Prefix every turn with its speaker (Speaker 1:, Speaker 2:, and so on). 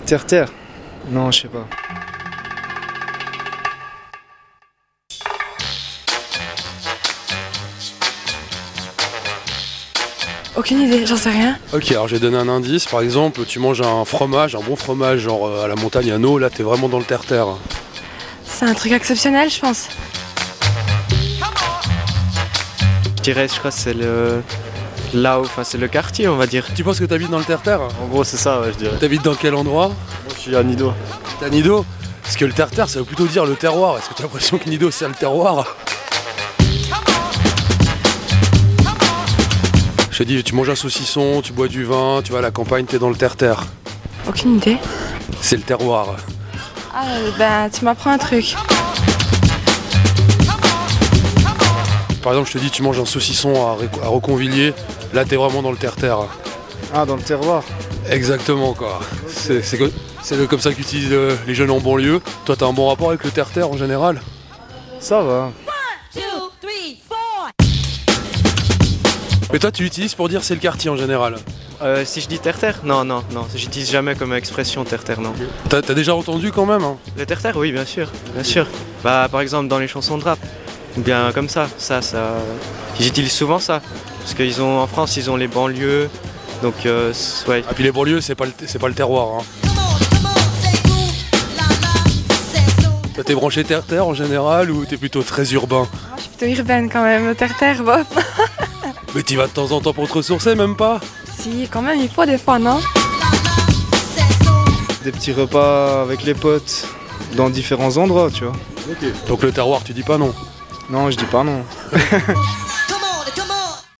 Speaker 1: Terre-terre? Non, je sais pas.
Speaker 2: Aucune idée, j'en sais rien.
Speaker 3: Ok, alors je vais donner un indice. Par exemple, tu manges un fromage, un bon fromage, genre à la montagne à eau, là t'es vraiment dans le terre-terre.
Speaker 2: C'est un truc exceptionnel, je pense.
Speaker 4: Je dirais, je crois que c'est là où, enfin c'est le quartier, on va dire.
Speaker 3: Tu penses que t'habites dans le terre-terre?
Speaker 4: En gros, c'est ça, ouais, je dirais.
Speaker 3: T'habites dans quel endroit?
Speaker 4: Moi, je suis à Nido.
Speaker 3: T'es à Nido? Parce que le terre-terre, ça veut plutôt dire le terroir. Est-ce que t'as l'impression que Nido, c'est le terroir? Je te dis, tu manges un saucisson, tu bois du vin, tu vas à la campagne, t'es dans le terre-terre.
Speaker 2: Aucune idée.
Speaker 3: C'est le terroir.
Speaker 2: Ah, ben, tu m'apprends un truc.
Speaker 3: Par exemple, je te dis, tu manges un saucisson à Reconvilliers, là t'es vraiment dans le terre-terre.
Speaker 1: Ah, dans le terroir.
Speaker 3: Exactement, quoi. C'est comme ça qu'utilisent les jeunes en banlieue. Toi, t'as un bon rapport avec le terre-terre en général?
Speaker 1: Ça va.
Speaker 3: Mais toi, tu l'utilises pour dire c'est le quartier en général?
Speaker 4: Si je dis terre-terre? Non, j'utilise jamais comme expression terre-terre, non.
Speaker 3: T'as déjà entendu quand même, hein?
Speaker 4: Le terre-terre, oui, bien sûr. Bah, par exemple, dans les chansons de rap. Ou bien comme ça. Ils utilisent souvent ça. Parce qu'en France, ils ont les banlieues. Donc, ouais.
Speaker 3: Ah, puis les banlieues, c'est pas le terroir, hein. Toi, t'es branché terre-terre en général ou t'es plutôt très urbain?
Speaker 2: Moi, je suis plutôt urbaine quand même, terre-terre, bof.
Speaker 3: Mais t'y vas de temps en temps pour te ressourcer, même pas?
Speaker 2: Si, quand même, il faut des fois, non?
Speaker 1: Des petits repas avec les potes dans différents endroits, tu vois.
Speaker 3: Donc le terroir, tu dis pas non?
Speaker 1: Non, je dis pas non.